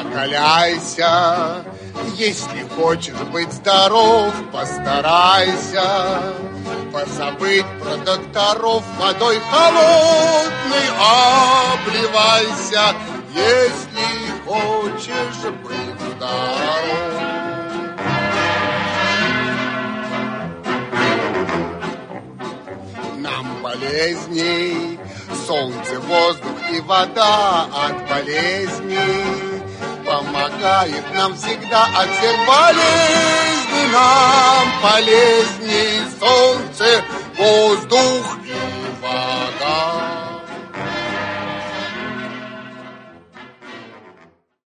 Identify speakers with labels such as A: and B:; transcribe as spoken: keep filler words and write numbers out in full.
A: Закаляйся, если хочешь быть здоров, постарайся позабыть про докторов, водой холодной обливайся, если хочешь быть здоров. Нам полезней солнце, воздух и вода от болезней. Помогает нам всегда от всех болезней. Нам полезней солнце, воздух